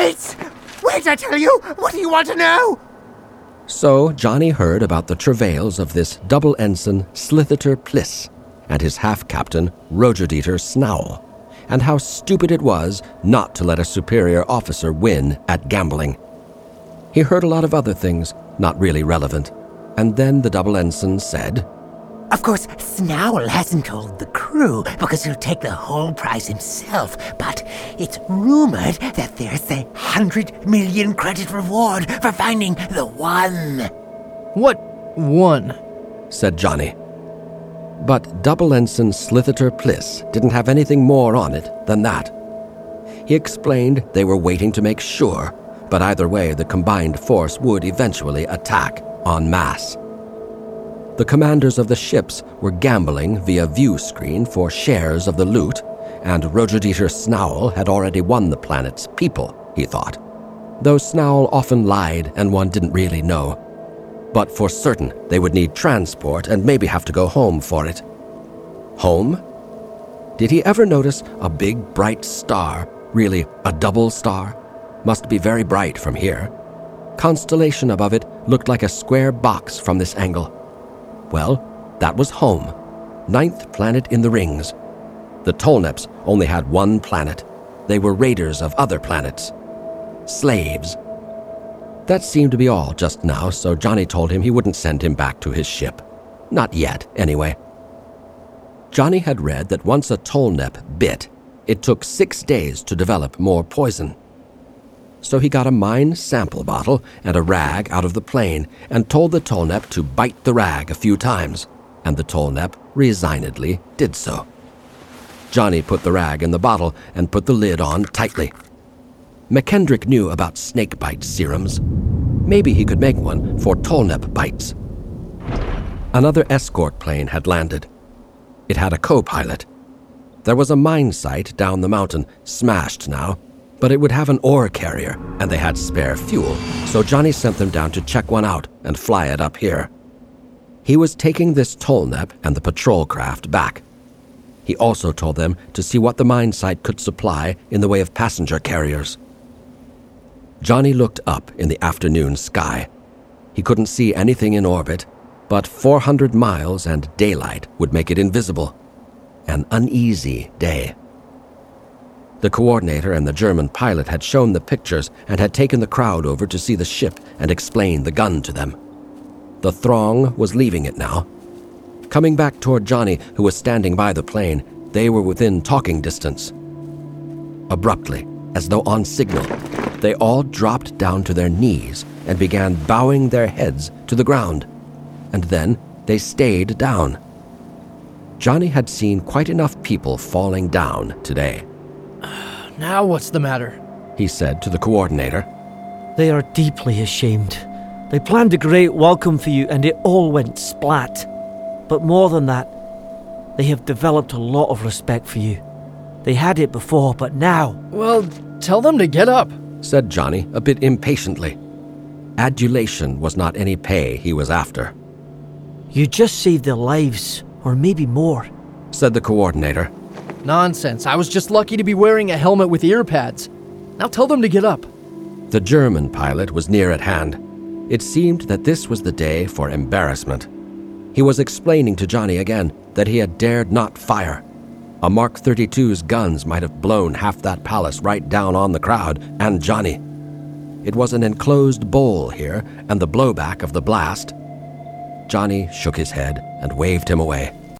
Wait! Wait, I tell you! What do you want to know? So Johnny heard about the travails of this double ensign Slithiter Pliss and his half-captain Roger-Dieter Snowl, and how stupid it was not to let a superior officer win at gambling. He heard a lot of other things, not really relevant, and then the double ensign said, Of course, Snowl hasn't told the crew because he'll take the whole prize himself, but it's rumored that there's a 100 million credit reward for finding the one. What one? said Johnny. But double ensign Slithiter Pliss didn't have anything more on it than that. He explained they were waiting to make sure, but either way the combined force would eventually attack en masse. The commanders of the ships were gambling via view screen for shares of the loot, and Roger-Dieter Snowl had already won the planet's people, he thought. Though Snowl often lied and one didn't really know. But for certain, they would need transport and maybe have to go home for it. Home? Did he ever notice a big, bright star, really a double star? Must be very bright from here. Constellation above it looked like a square box from this angle. Well, that was home, 9th planet in the rings. The Tolneps only had one planet. They were raiders of other planets. Slaves. That seemed to be all just now, so Johnny told him he wouldn't send him back to his ship. Not yet, anyway. Johnny had read that once a Tolnep bit, it took 6 days to develop more poison. So he got a mine sample bottle and a rag out of the plane and told the Tolnep to bite the rag a few times, and the Tolnep resignedly did so. Johnny put the rag in the bottle and put the lid on tightly. McKendrick knew about snake bite serums. Maybe he could make one for Tolnep bites. Another escort plane had landed. It had a co-pilot. There was a mine site down the mountain, smashed now, but it would have an ore carrier, and they had spare fuel, so Johnny sent them down to check one out and fly it up here. He was taking this Tolnep and the patrol craft back. He also told them to see what the mine site could supply in the way of passenger carriers. Johnny looked up in the afternoon sky. He couldn't see anything in orbit, but 400 miles and daylight would make it invisible. An uneasy day. The coordinator and the German pilot had shown the pictures and had taken the crowd over to see the ship and explain the gun to them. The throng was leaving it now. Coming back toward Johnny, who was standing by the plane, they were within talking distance. Abruptly, as though on signal, they all dropped down to their knees and began bowing their heads to the ground. And then they stayed down. Johnny had seen quite enough people falling down today. Now what's the matter? He said to the coordinator. They are deeply ashamed. They planned a great welcome for you and it all went splat. But more than that, they have developed a lot of respect for you. They had it before, but now... Well, tell them to get up, said Johnny a bit impatiently. Adulation was not any pay he was after. You just saved their lives, or maybe more, said the coordinator. Nonsense. I was just lucky to be wearing a helmet with ear pads. Now tell them to get up. The German pilot was near at hand. It seemed that this was the day for embarrassment. He was explaining to Johnny again that he had dared not fire. A Mark 32's guns might have blown half that palace right down on the crowd and Johnny. It was an enclosed bowl here, and the blowback of the blast... Johnny shook his head and waved him away.